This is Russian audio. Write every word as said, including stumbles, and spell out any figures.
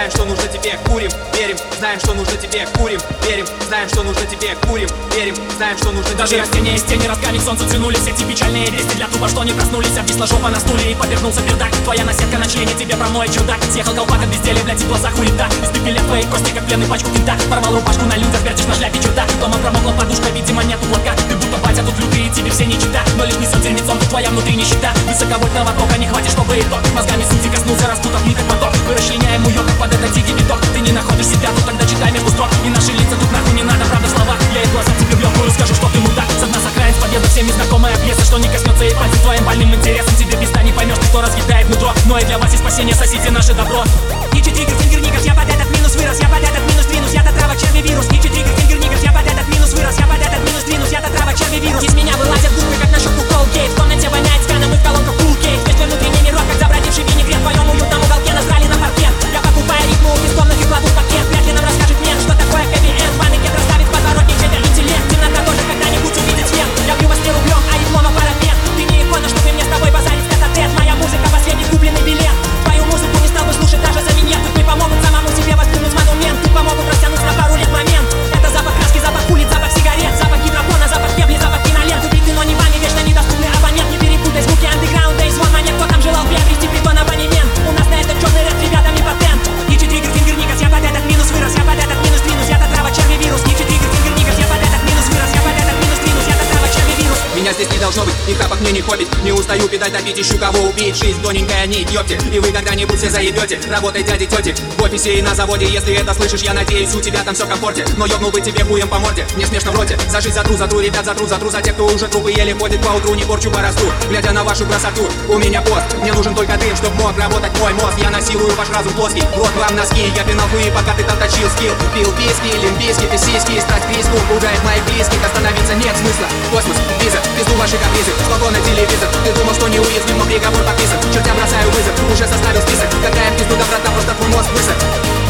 знаем, что нужно тебе, курим, верим, знаем, что нужно тебе, курим, верим, знаем, что нужно тебе, курим, верим, знаем, что нужно тебе. Даже растения из тени разгами к солнцу тянулись. Эти печальные вести для тупо, что не проснулись. Обвисла жопа на стуле и повернулся пердак. Твоя наседка на члене, тебе промоет чудак. Съехал колпак от безделия, блядь, и в глазах улета. Испепеля твои кости, как пленный пачку кента. Порвал рубашку на людях, вертишь на шляпе черта. Дома промокла подушка, видимо, нету платка. Ты будто батя тут лютый, тебе все не чита. Но лишь не дерьмецом, ты твоя внутри нищета. Высоковольтного тока не хватит, чтобы итог. Мозгами сути коснулся, распутав ниток поток. Мы расчленяем уёбок под этот тихий биток. Ты не находишь себя тут, тогда читай между строк. И наши лица тут нахуй не надо, правда слова. Я и глаза тебе в лёгкую расскажу, что ты мудак. Со дна с окраин с победы всеми знакомая пьеса. Что не коснется и пальцев твоим больным интересом. Тебе пизда не поймешь, кто разъедает нутро. Но и для вас есть спасение, сосите наше добро. Ничи триггер, фингер, никак, я под этот минус вырос. Я под этот минус двинусь, я-то трава, черви, вирус. Ничи триггер, фингер, никак, я под этот минус вырос. Я под этот минус двинусь, я-то трава, черви, вирус. Из меня вылазят губы, как на щеку Колгейт. В комнате воняет тканом и в колонках Кулкейт. Весь твой внутренний мирок, как забродивший винегрет. В твоем уютном уголке насрали на паркет. Я покупаю ритму у бескомных и кладу в пакет. Вряд ли нам расскажет мент, что такое хэппи-энд. Паники расставит подворотник, это интеллект. Темнота тоже когда-нибудь увидит свет. Я бью вас не рублем, а диплома парапет. Ты не икона, чтобы мне с тобой базарить тет-а-тет. Моя музыка, последний купленный билет. Твою музыку не стал бы слушать даже за виньет. Тут не помогут самому себе воздвинуть монумент. Тут помогут растянуть на пару лет момент. Это запах краски, запах улиц, запах сигарет. Запах гидропона, запах кебли, запах кинолент. Убиты, но не вами, вечно недоступный абонент. Не перепутай звуки андеграунда и звон монет. Кто там желал приобрести притон абонемент? У нас на этот черный рэп ребятами патент. Ничи триггер, фингер, никас, я под этот минус вырос. Я под этот минус двинусь, я-то трава, черви, вирус. Ничи триггер, фингер, никас, я под этот минус вырос. Я под этот минус двинусь, я-то трава, черви, вирус. Меня здесь не должно быть, и хапок мне не хоббит. Не устаю педаль топить, ищу кого убить. Жизнь тоненькая, не идёте, и вы когда-нибудь все заебете. Работай, дяди, тети, в офисе и на заводе. Если это слышишь, я надеюсь, у тебя там все в комфорте. Но ёбнул бы тебе хуем по морде, мне смешно в роте. Зажить затру, затру, ребят, затру, затру. За тех, кто уже трупы еле ходит по утру, не порчу борозду. Глядя на вашу красоту, у меня пост. Мне нужен только дым, чтоб мог работать мой мозг. Я насилую ваш разум плоский, в рот вам носки. Я пинал хуи, пока ты там точил скилл. Пил виски, лимбиски, ты сиськи. Страсть к риску пугает моих близких. Остановиться нет смысла, космос, виза, пизду ваши капризы. Спокойно телевизор, ты думал, что не уязвим, но приговор подписан. Чертям бросаю вызов, уже составил список. Какая в пизду доброта, просто твой мозг высох.